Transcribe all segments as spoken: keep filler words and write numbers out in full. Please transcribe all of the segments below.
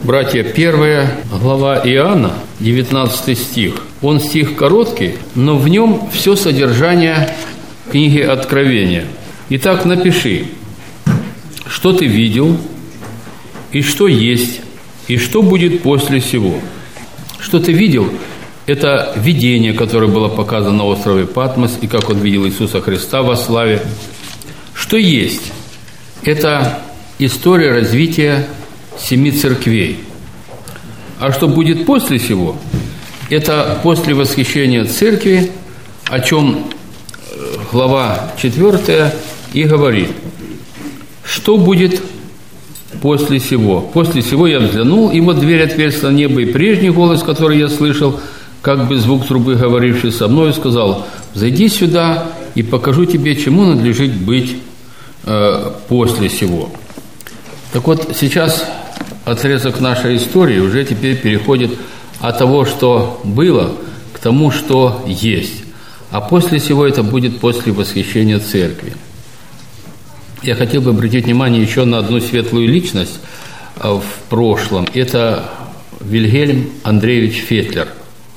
Братья, первая глава Иоанна, девятнадцатый стих. Он стих короткий, но в нем все содержание книги Откровения. Итак, напиши, что ты видел, и что есть, и что будет после сего. Что ты видел – это видение, которое было показано на острове Патмос, и как он видел Иисуса Христа во славе. Что есть – это история развития семи церквей. А что будет после сего – это после восхищения церкви, о чем глава четвёртая и говорит. Что будет после сего? После сего я взглянул, и вот дверь отверзлась на небо, и прежний голос, который я слышал, как бы звук трубы, говоривший со мной, сказал: «Зайди сюда, и покажу тебе, чему надлежит быть э, после сего». Так вот, сейчас отрезок нашей истории уже теперь переходит от того, что было, к тому, что есть. А после сего это будет после восхищения церкви. Я хотел бы обратить внимание еще на одну светлую личность в прошлом. Это Вильгельм Андреевич Фетлер.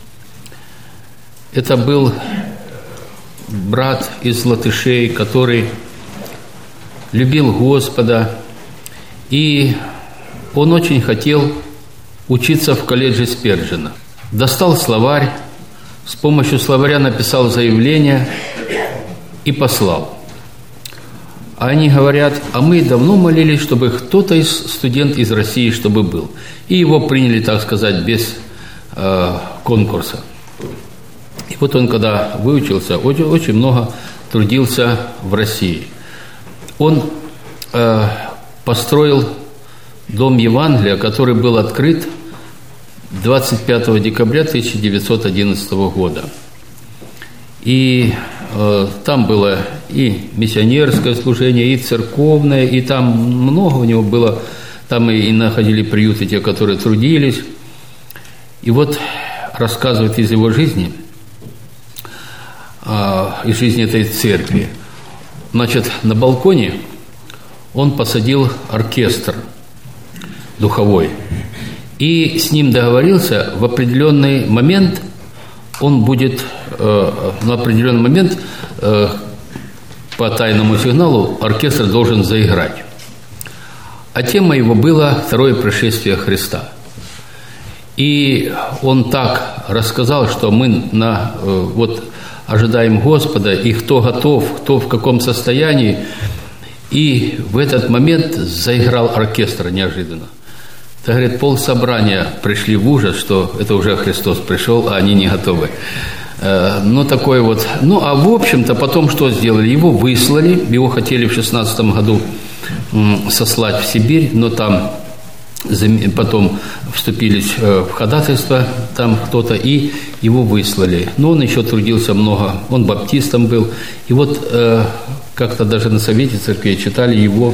Это был брат из латышей, который любил Господа, и он очень хотел учиться в колледже Сперджена. Достал словарь, с помощью словаря написал заявление и послал. А они говорят: а мы давно молились, чтобы кто-то из студент из России, чтобы был. И его приняли, так сказать, без э, конкурса. И вот он, когда выучился, очень, очень много трудился в России. Он э, построил Дом Евангелия, который был открыт двадцать пятого декабря тысяча девятьсот одиннадцатого года. И э, там было и миссионерское служение, и церковное, и там много у него было. Там и, и находили приюты те, которые трудились. И вот рассказывает из его жизни, э, из жизни этой церкви. Значит, на балконе он посадил оркестр духовой. И с ним договорился, в определенный момент он будет, э, на определенный момент э, по тайному сигналу оркестр должен заиграть. А тема его была «Второе пришествие Христа». И он так рассказал, что мы на, э, вот, ожидаем Господа, и кто готов, кто в каком состоянии. И в этот момент заиграл оркестр неожиданно. Так, говорит, полсобрания пришли в ужас, что это уже Христос пришел, а они не готовы. Ну, такой вот. Ну, а в общем-то, потом что сделали? Его выслали, его хотели в шестнадцатом году сослать в Сибирь, но там потом вступились в ходатайство, там кто-то, и его выслали. Но он еще трудился много, он баптистом был. И вот как-то даже на Совете Церкви читали его,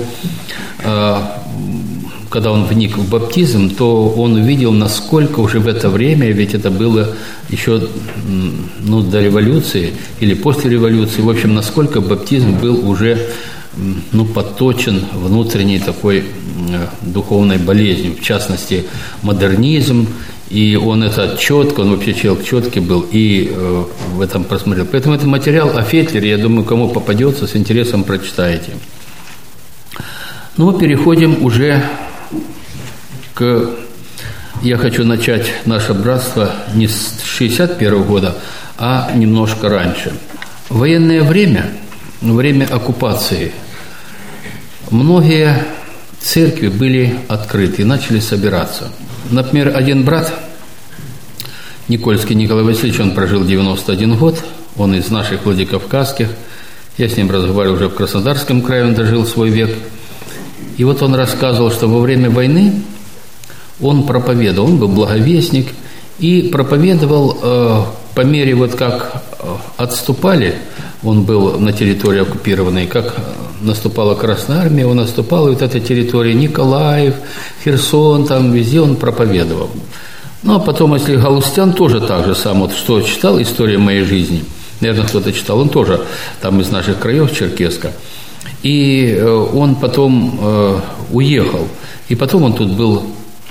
когда он вник в баптизм, то он увидел, насколько уже в это время, ведь это было еще ну, до революции или после революции, в общем, насколько баптизм был уже ну, подточен внутренней такой духовной болезнью, в частности, модернизм, и он это четко, он вообще человек четкий был, и э, в этом просмотрел. Поэтому это материал о Фетлере, я думаю, кому попадется, с интересом прочитаете. Ну, переходим уже к... Я хочу начать наше братство не с шестьдесят первого года, а немножко раньше. В военное время, время оккупации, многие церкви были открыты и начали собираться. Например, один брат, Никольский Николай Васильевич, он прожил девяносто один год, он из наших Владикавказских, я с ним разговаривал уже в Краснодарском крае, он дожил свой век. И вот он рассказывал, что во время войны он проповедовал, он был благовестник, и проповедовал э, по мере вот как отступали, он был на территории оккупированной, как наступала Красная Армия, он наступал, и вот эта территория Николаев, Херсон, там везде он проповедовал. Ну, а потом, если Галустян тоже так же сам, вот что читал «История моей жизни», наверное, кто-то читал, он тоже там из наших краев, Черкесска, и он потом э, уехал, и потом он тут был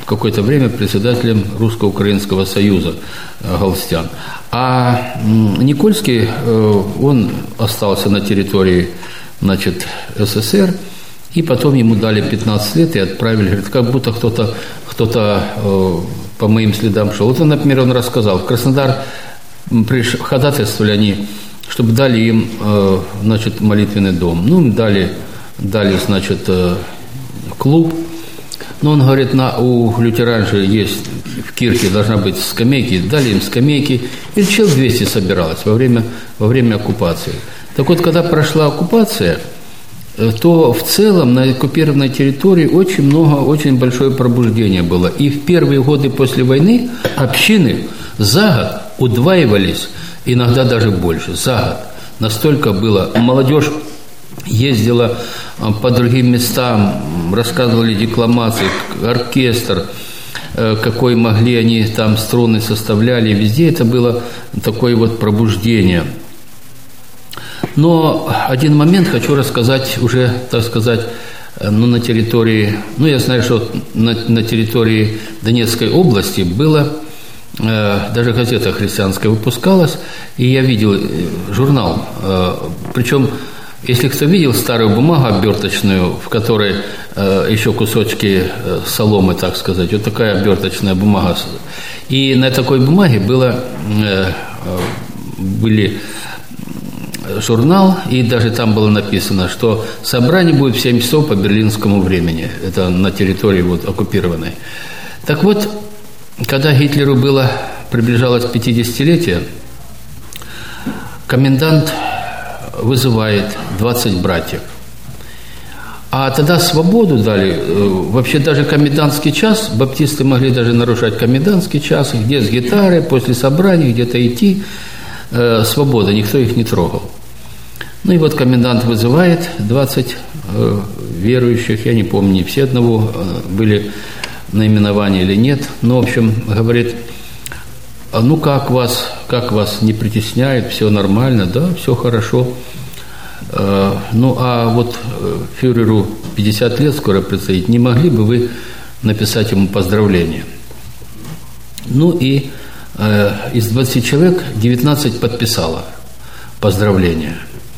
какое-то время председателем Русско-Украинского союза галстян. А Никольский, он остался на территории, значит, СССР, и потом ему дали пятнадцать лет и отправили, говорит, как будто кто-то, кто-то по моим следам шел. Вот он, например, он рассказал, в Краснодар приш... ходатайствовали они, чтобы дали им, значит, молитвенный дом. Ну, им дали, дали, значит, клуб. Но он говорит, на, у лютеран же есть, в кирке должна быть скамейки, дали им скамейки, и человек двести собиралось во время, во время оккупации. Так вот, когда прошла оккупация, то в целом на оккупированной территории очень много, очень большое пробуждение было. И в первые годы после войны общины за год удваивались, иногда даже больше, за год. Настолько было, молодежь ездила по другим местам, рассказывали декламации, оркестр, какой могли они там струны составляли, везде это было такое вот пробуждение. Но один момент хочу рассказать уже, так сказать, ну, на территории, ну, я знаю, что на, на территории Донецкой области было, э, даже газета христианская выпускалась, и я видел журнал, э, причем, если кто видел старую бумагу оберточную, в которой э, еще кусочки э, соломы, так сказать, вот такая оберточная бумага, и на такой бумаге было, э, были журнал, и даже там было написано, что собрание будет в семь часов по берлинскому времени. Это на территории вот оккупированной. Так вот, когда Гитлеру было, приближалось пятидесятилетие, комендант вызывает двадцать братьев. А тогда свободу дали, вообще даже комендантский час, баптисты могли даже нарушать комендантский час, где с гитарой, после собрания, где-то идти, э, свобода, никто их не трогал. Ну и вот комендант вызывает двадцать э, верующих, я не помню, не все одного э, были наименования или нет, но, в общем, говорит, а ну как вас, как вас не притесняют, все нормально, да, все хорошо. Э, ну а вот фюреру пятьдесят лет скоро предстоит, не могли бы вы написать ему поздравления? Ну и э, из двадцати человек девятнадцать подписало поздравления.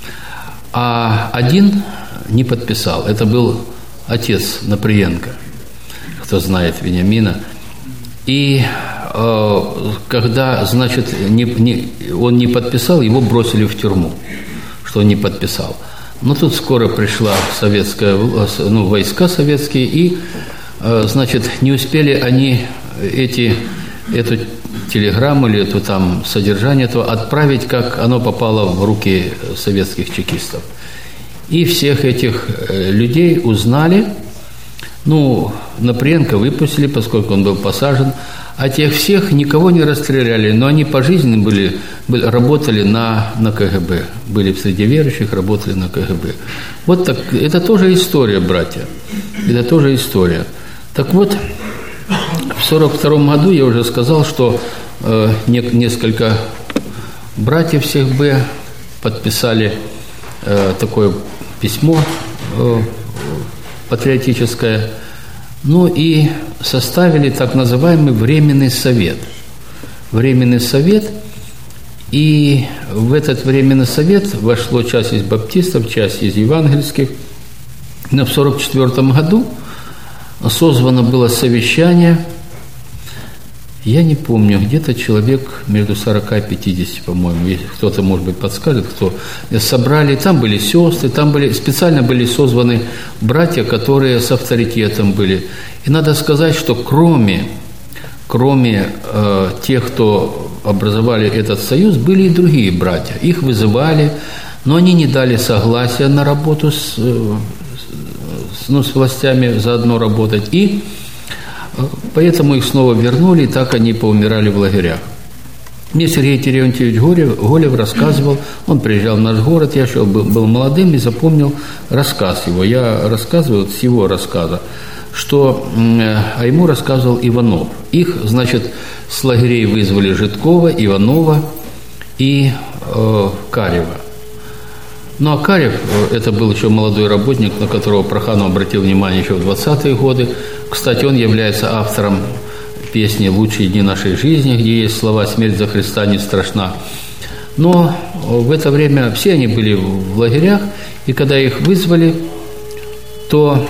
А один не подписал. Это был отец Наприенко, кто знает Вениамина. И э, когда, значит, не, не, он не подписал, его бросили в тюрьму, что он не подписал. Но тут скоро пришла советская, ну, войска советские, и, э, значит, не успели они эти, эту телеграмму или это там содержание этого отправить, как оно попало в руки советских чекистов. И всех этих людей узнали, ну, Наприенко выпустили, поскольку он был посажен, а тех всех никого не расстреляли, но они пожизненно были, были, работали на, на КГБ, были среди верующих, работали на КГБ. Вот так, это тоже история, братья, это тоже история. Так вот, в сорок втором году я уже сказал, что э, не, несколько братьев всех Б подписали э, такое письмо э, патриотическое, ну и составили так называемый Временный совет. Временный совет, и в этот Временный совет вошло часть из баптистов, часть из евангельских. Но в сорок четвёртом году созвано было совещание, я не помню, где-то человек между сорока и пятидесятью, по-моему, если кто-то, может быть, подскажет, кто, собрали, там были сестры, там были, специально были созваны братья, которые с авторитетом были. И надо сказать, что кроме, кроме э, тех, кто образовали этот союз, были и другие братья. Их вызывали, но они не дали согласия на работу с, э, с, ну, с властями заодно работать. И поэтому их снова вернули, и так они поумирали в лагерях. Мне Сергей Терентьевич Голев, Голев рассказывал, он приезжал в наш город, я еще был, был молодым и запомнил рассказ его. Я рассказываю с его рассказа, что а ему рассказывал Иванов. Их, значит, с лагерей вызвали Житкова, Иванова и э, Карева. Ну, а Карев, это был еще молодой работник, на которого Проханов обратил внимание еще в двадцатые годы. Кстати, он является автором песни «Лучшие дни нашей жизни», где есть слова «Смерть за Христа не страшна». Но в это время все они были в лагерях, и когда их вызвали, то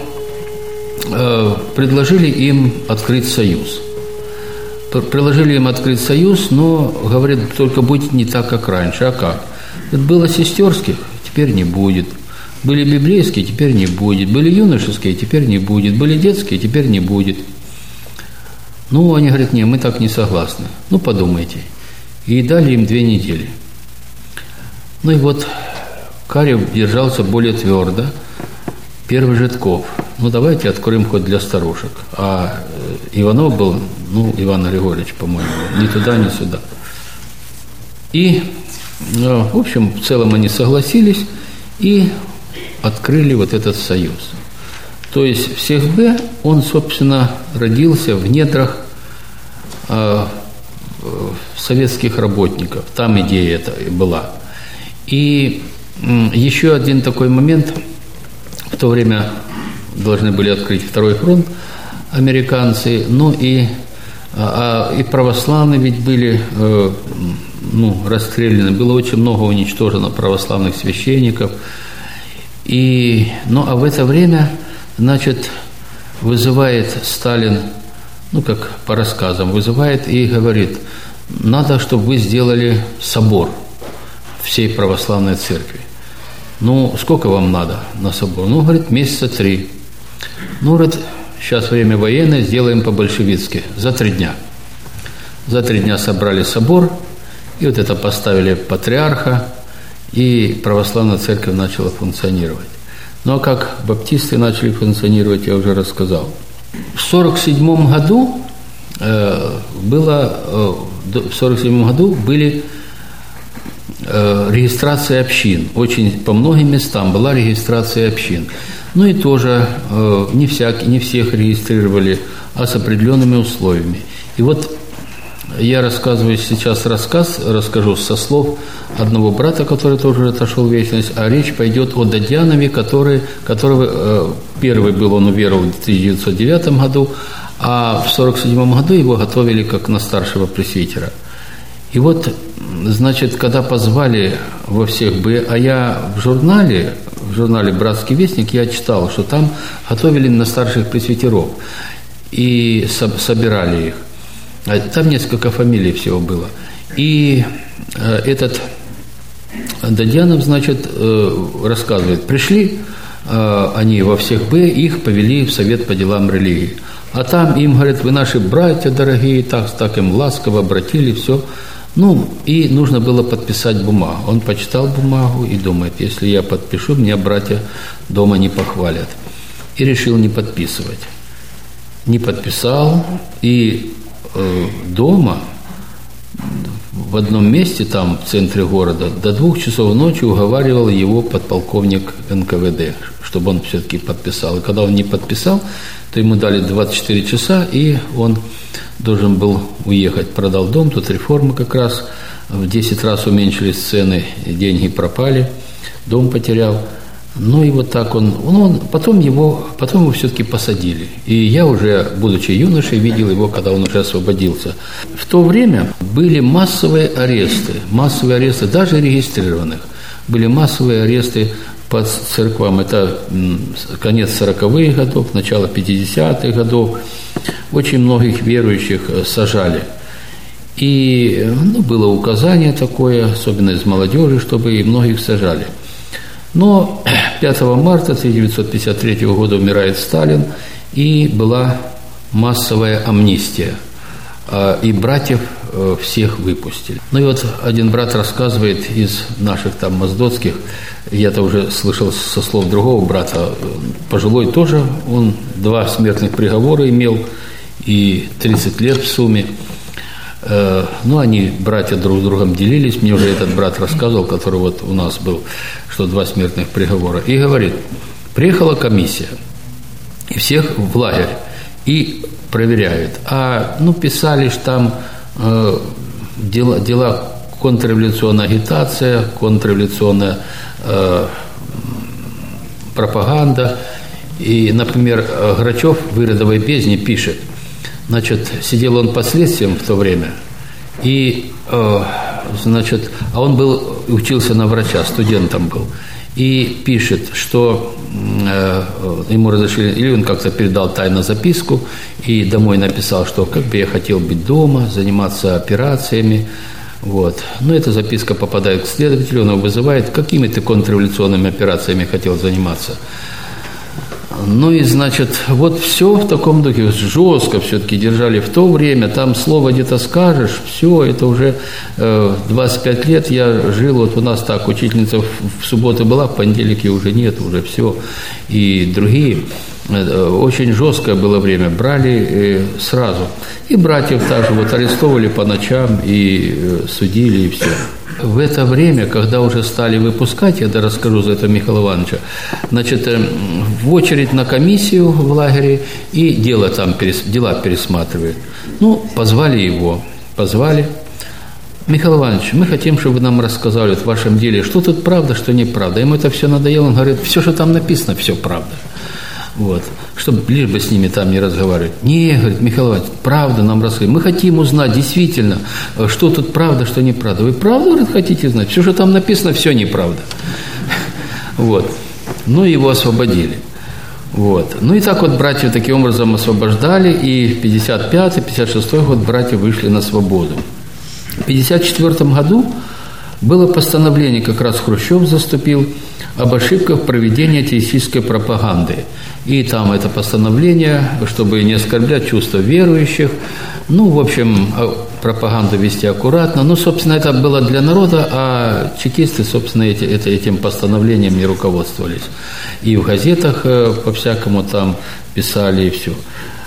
э, предложили им открыть союз. Предложили им открыть союз, но, говорят, только будет не так, как раньше. А как? Было сестерских, теперь не будет. Были библейские, теперь не будет. Были юношеские, теперь не будет. Были детские, теперь не будет. Ну, они говорят, нет, мы так не согласны. Ну, подумайте. И дали им две недели. Ну и вот Карев держался более твердо. Первый Житков. Ну, давайте откроем хоть для старушек. А Иванов был, ну, Иван Григорьевич, по-моему, ни туда, ни сюда. И, ну, в общем, в целом они согласились и открыли вот этот союз. То есть всех Б, он, собственно, родился в недрах э, советских работников. Там идея эта была. И э, еще один такой момент. В то время должны были открыть второй фронт американцы, ну и, а, и православные ведь были э, ну, расстреляны, было очень много уничтожено православных священников. И, ну а в это время, значит, вызывает Сталин, ну как по рассказам, вызывает и говорит, надо, чтобы вы сделали собор всей православной церкви. Ну, сколько вам надо на собор? Ну, говорит, месяца три. Ну, говорит, сейчас время военное, сделаем по-большевицки. За три дня. За три дня собрали собор, и вот это поставили патриарха, и православная церковь начала функционировать. Ну, а как баптисты начали функционировать, я уже рассказал. В сорок седьмом году э, было, э, в сорок седьмом году были регистрация общин. Очень по многим местам была регистрация общин. Ну и тоже э, не, всяк, не всех регистрировали, а с определенными условиями. И вот я рассказываю сейчас рассказ, расскажу со слов одного брата, который тоже отошел в вечность, а речь пойдет о Дадьянове, который, которого э, первый был, он уверовал в тысяча девятьсот девятом году, а в сорок седьмом году его готовили как на старшего пресвитера. И вот, значит, когда позвали во всех Б, а я в журнале, в журнале «Братский вестник» я читал, что там готовили на старших пресвитеров и со- собирали их. А там несколько фамилий всего было. И э, этот Дадьянов, значит, э, рассказывает, пришли э, они во всех Б, их повели в Совет по делам религии. А там им говорят, вы наши братья дорогие, так, так им ласково обратили, все. Ну, и нужно было подписать бумагу. Он почитал бумагу и думает, если я подпишу, меня братья дома не похвалят. И решил не подписывать. Не подписал, и э, дома, в одном месте, там, в центре города, до двух часов ночи уговаривал его подполковник эн ка вэ дэ, чтобы он все-таки подписал. И когда он не подписал, то ему дали двадцать четыре часа, и он должен был уехать. Продал дом, тут реформы как раз, в десять раз уменьшились цены, деньги пропали, дом потерял. Ну и вот так он, он потом его, потом его все-таки посадили. И я уже, будучи юношей, видел его, когда он уже освободился. В то время были массовые аресты, массовые аресты, даже регистрированных. Были массовые аресты по церквам. Это конец сороковых годов, начало пятидесятых годов. Очень многих верующих сажали. И ну, было указание такое, особенно из молодежи, чтобы и многих сажали. Но пятого марта тысяча девятьсот пятьдесят третьего года умирает Сталин, и была массовая амнистия. И братьев всех выпустили. Ну и вот один брат рассказывает из наших там моздоцких, я-то уже слышал со слов другого брата, пожилой тоже, он два смертных приговора имел, и тридцать лет в сумме. Ну, они, братья, друг с другом делились. Мне уже этот брат рассказывал, который вот у нас был, что два смертных приговора. И говорит, приехала комиссия, и всех в лагерь, и проверяют. А, ну, писали ж там э, дела, дела контрреволюционная агитация, контрреволюционная э, пропаганда. И, например, Грачев в «Иродовой бездне» пишет, значит, сидел он под следствием в то время, и, э, значит, а он был, учился на врача, студентом был, и пишет, что э, ему разрешили, или он как-то передал тайно записку, и домой написал, что как бы я хотел быть дома, заниматься операциями. Вот. Но эта записка попадает к следователю, он его вызывает, какими ты контрреволюционными операциями хотел заниматься. Ну и, значит, вот все в таком духе, жестко все-таки держали в то время, там слово где-то скажешь, все, это уже э, двадцать пять лет я жил, вот у нас так, учительница в, в субботу была, в понедельник ее уже нет, уже все, и другие, э, очень жесткое было время, брали э, сразу, и братьев также вот арестовывали по ночам, и э, судили, и все. В это время, когда уже стали выпускать, я да расскажу за это Михаила Ивановича, значит, в очередь на комиссию в лагере, и дело там, дела пересматривают. Ну, позвали его, позвали. Михаил Иванович, мы хотим, чтобы вы нам рассказали в вашем деле, что тут правда, что неправда. Ему это все надоело, он говорит, все, что там написано, все правда. Вот, чтобы лишь бы с ними там не разговаривать. Не, говорит, Михаил Иванович, правда нам рассказывает. Мы хотим узнать действительно, что тут правда, что неправда. Вы правду, говорит, хотите знать? Все, что там написано, все неправда. Вот. Ну, его освободили. Вот. Ну, и так вот братьев таким образом освобождали, и в пятьдесят пятый — пятьдесят шестой год братья вышли на свободу. В пятьдесят четвёртом году было постановление, как раз Хрущев заступил, об ошибках проведения атеистической пропаганды. И там это постановление, чтобы не оскорблять чувства верующих, ну, в общем, пропаганду вести аккуратно. Ну, собственно, это было для народа, а чекисты, собственно, эти, это, этим постановлением не руководствовались. И в газетах по-всякому там писали, и все.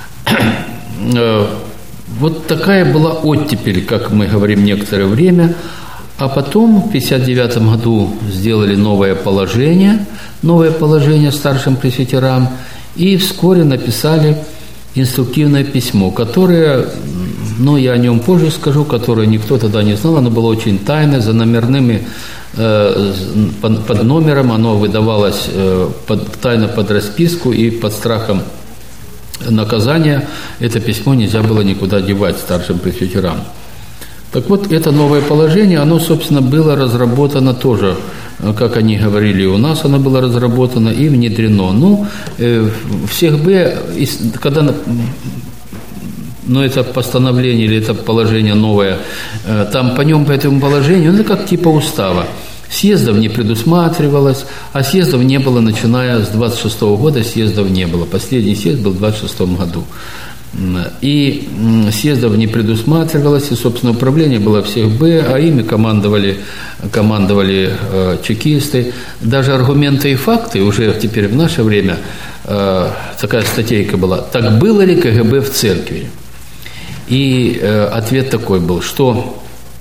Вот такая была оттепель, как мы говорим, некоторое время. А потом в пятьдесят девятом году сделали новое положение, новое положение старшим пресвитерам, и вскоре написали инструктивное письмо, которое, ну, я о нем позже скажу, которое никто тогда не знал, оно было очень тайное, за номерными, э, под, под номером, оно выдавалось э, под, тайно под расписку, и под страхом наказания это письмо нельзя было никуда девать старшим пресвитерам. Так вот, это новое положение, оно, собственно, было разработано тоже, как они говорили, у нас оно было разработано и внедрено. Ну, э, всех бы, когда, ну, это постановление или это положение новое, э, там по нем, по этому положению, ну, это как типа устава. Съездов не предусматривалось, а съездов не было, начиная с двадцать шестого года, съездов не было. Последний съезд был в двадцать шестом году. И съездов не предусматривалось, и, собственно, управление было всех Б, а ими командовали, командовали э, чекисты. Даже аргументы и факты, уже теперь в наше время, э, такая статейка была, так было ли КГБ в церкви? И э, ответ такой был, что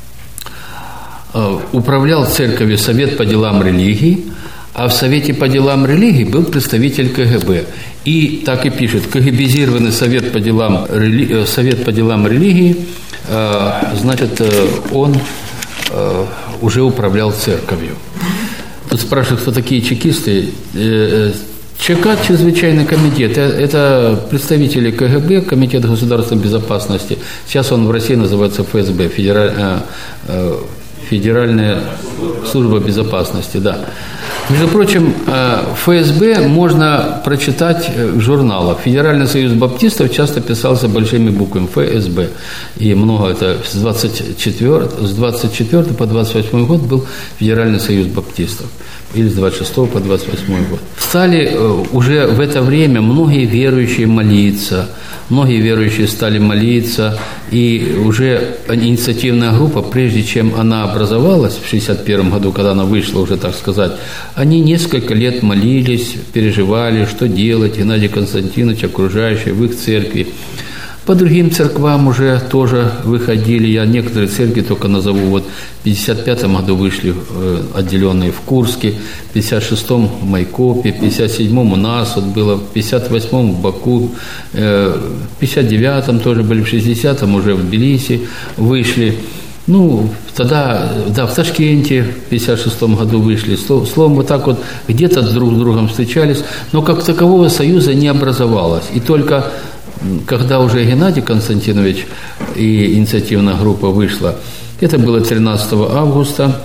э, управлял церковью Совет по делам религии, а в Совете по делам религии был представитель КГБ. И так и пишет, КГБизированный Совет по делам, рели... Совет по делам религии, э, значит, э, он э, уже управлял церковью. Тут спрашивают, кто такие чекисты. Э, ЧК, чрезвычайный комитет, это представители КГБ, Комитет государственной безопасности. Сейчас он в России называется ФСБ, Федераль... э, э, Федеральная служба безопасности, да. Между прочим, ФСБ можно прочитать в журналах. Федеральный союз баптистов часто писался большими буквами ФСБ. И много это с двадцать четвёртого по двадцать восьмой год был Федеральный союз баптистов. Или с двадцать шестого по двадцать восьмой год. Стали уже в это время многие верующие молиться. Многие верующие стали молиться. И уже инициативная группа, прежде чем она образовалась в шестьдесят первом году, когда она вышла уже, так сказать, они несколько лет молились, переживали, что делать, Геннадий Константинович, окружающие в их церкви. По другим церквам уже тоже выходили, я некоторые церкви только назову, вот в пятьдесят пятом году вышли отделенные в Курске, в пятьдесят шестом в Майкопе, в пятьдесят седьмом у нас вот было, в пятьдесят восьмом в Баку, в пятьдесят девятом тоже были, в шестидесятом уже в Тбилиси вышли. Ну, тогда, да, в Ташкенте в пятьдесят шестом году вышли. Словом, вот так вот где-то друг с другом встречались, но как такового союза не образовалось. И только когда уже Геннадий Константинович и инициативная группа вышла, это было тринадцатого августа.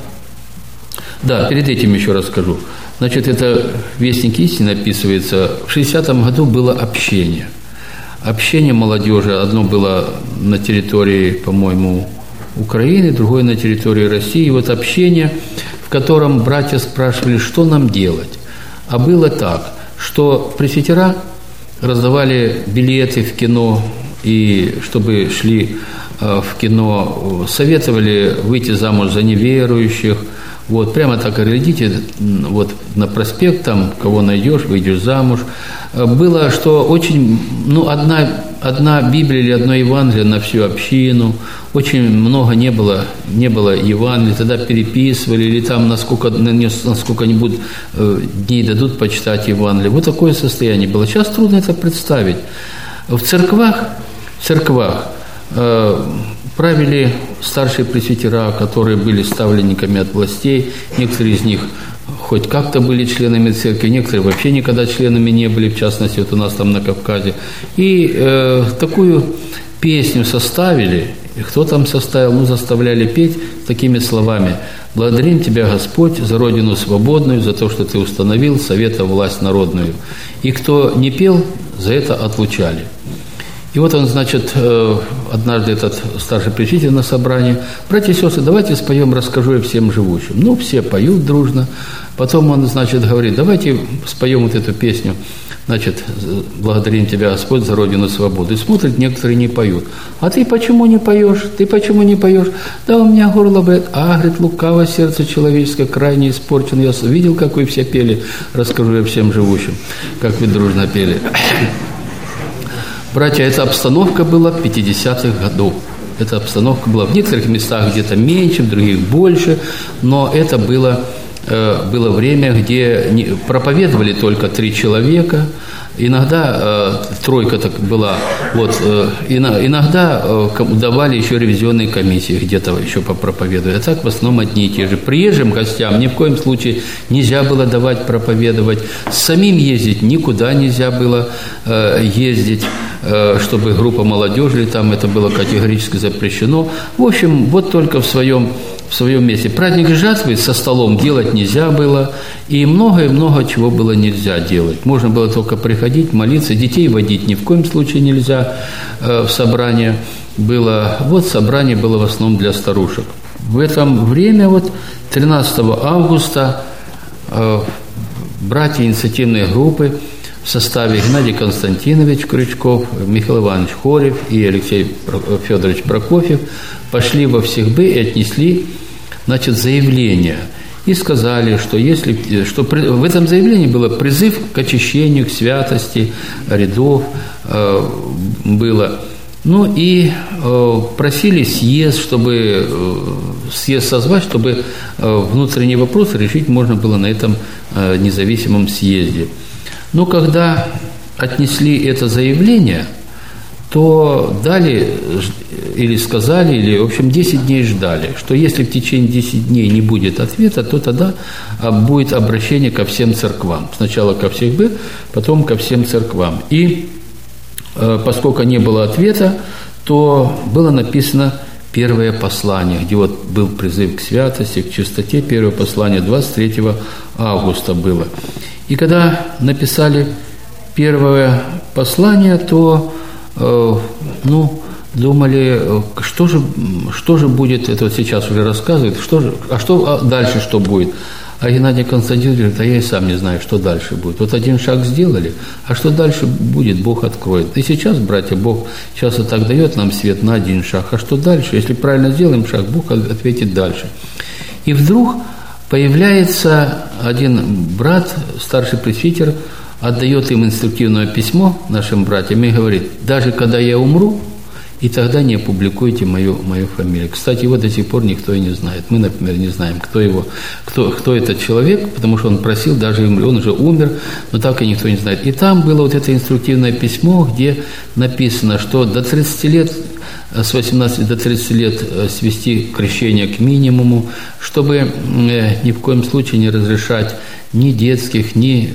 Да, перед этим еще расскажу. Значит, это «Вестник истины» описывается. В шестидесятом году было общение. Общение молодежи. Одно было на территории, по-моему, Украины, другое на территории России. И вот общение, в котором братья спрашивали, что нам делать. А было так, что пресвитера раздавали билеты в кино, и чтобы шли в кино, советовали выйти замуж за неверующих. Вот, прямо так и глядите, вот на проспект, там, кого найдешь, выйдешь замуж. Было, что очень, ну, одна, одна Библия или одно Евангелие на всю общину, очень много не было, не было Евангелия, тогда переписывали, или там на сколько, на сколько-нибудь дней дадут почитать Евангелие. Вот такое состояние было. Сейчас трудно это представить. В церквах, в церквах э, правили старшие пресвитера, которые были ставленниками от властей. Некоторые из них хоть как-то были членами церкви, некоторые вообще никогда членами не были, в частности, вот у нас там на Кавказе. И э, такую песню составили. И кто там составил? Ну, заставляли петь такими словами: «Благодарим Тебя, Господь, за Родину свободную, за то, что Ты установил совета власть народную». И кто не пел, за это отлучали. И вот он, значит, однажды этот старший пресвитер на собрании: «Братья и сестры, давайте споем «Расскажу я всем живущим». Ну, все поют дружно. Потом он, значит, говорит: давайте споем вот эту песню, значит, «Благодарим Тебя, Господь, за Родину свободу». И смотрят, некоторые не поют. «А ты почему не поешь? Ты почему не поешь?» «Да у меня горло болит». «А, говорит, лукаво сердце человеческое, крайне испорчено. Я видел, как вы все пели «Расскажу я всем живущим», как вы дружно пели». Братья, эта обстановка была пятидесятых годов. Эта обстановка была в некоторых местах где-то меньше, в других больше, но это было, э, было время, где не, проповедовали только три человека. Иногда э, тройка так была, вот, э, иногда э, давали еще ревизионные комиссии где-то еще попроповедовать. А так в основном одни и те же. Приезжим гостям ни в коем случае нельзя было давать проповедовать. Самим ездить никуда нельзя было э, ездить, э, чтобы группа молодежи, там это было категорически запрещено. В общем, вот только в своем в своем месте. Праздник жатвы со столом делать нельзя было, и много-много чего было нельзя делать. Можно было только приходить, молиться, детей водить ни в коем случае нельзя э, в собрание было. Вот собрание было в основном для старушек. В это время, вот тринадцатого августа, э, братья инициативной группы в составе Геннадий Константинович Крючков, Михаил Иванович Хорев и Алексей Федорович Прокофьев пошли во Всехбы и отнесли, значит, заявление. И сказали, что, если, что в этом заявлении было призыв к очищению, к святости рядов э, было. Ну и э, просили съезд, чтобы э, съезд созвать, чтобы э, внутренние вопросы решить можно было на этом э, независимом съезде. Но когда отнесли это заявление, то дали или сказали, или, в общем, десять дней ждали, что если в течение десяти дней не будет ответа, то тогда будет обращение ко всем церквам. Сначала ко Всехбы, потом ко всем церквам. И поскольку не было ответа, то было написано первое послание, где вот был призыв к святости, к чистоте. Первое послание двадцать третьего августа было. И когда написали первое послание, то, э, ну, думали, что же, что же будет, это вот сейчас уже рассказывают, что же, а что а дальше что будет? А Геннадий Константинович говорит: а я и сам не знаю, что дальше будет. Вот один шаг сделали, а что дальше будет, Бог откроет. И сейчас, братья, Бог сейчас и так дает нам свет на один шаг. А что дальше? Если правильно сделаем шаг, Бог ответит дальше. И вдруг появляется один брат, старший пресвитер, отдает им инструктивное письмо нашим братьям и говорит: даже когда я умру, и тогда не опубликуйте мою, мою фамилию. Кстати, его до сих пор никто и не знает. Мы, например, не знаем, кто, его, кто, кто этот человек, потому что он просил, даже он уже умер, но так и никто не знает. И там было вот это инструктивное письмо, где написано, что до тридцати лет с восемнадцати до тридцати лет свести крещение к минимуму, чтобы ни в коем случае не разрешать ни детских, ни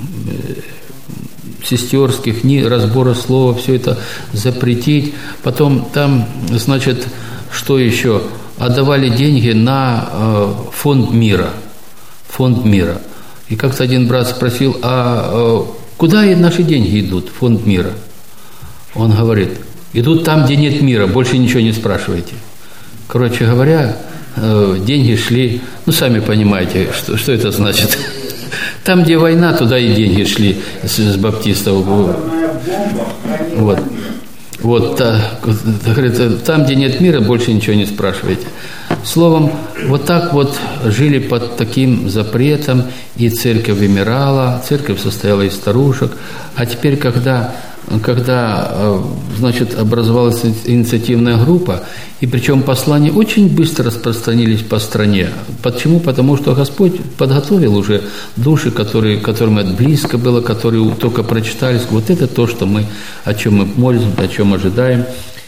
сестерских, ни разбора слова, все это запретить. Потом там, значит, что еще? Отдавали деньги на фонд мира. Фонд мира. И как-то один брат спросил, а куда наши деньги идут, фонд мира? Он говорит, идут там, где нет мира, больше ничего не спрашивайте. Короче говоря, деньги шли, ну, сами понимаете, что, что это значит. Там, где война, туда и деньги шли с, с баптистов. Вот. Вот, там, где нет мира, больше ничего не спрашивайте. Словом, вот так вот жили под таким запретом, и церковь вымирала, церковь состояла из старушек. А теперь, когда, когда значит, образовалась инициативная группа, и причем послания очень быстро распространились по стране. Почему? Потому что Господь подготовил уже души, которые, которым это близко было, которые только прочитались. Вот это то, что мы, о чем мы молимся, о чем ожидаем.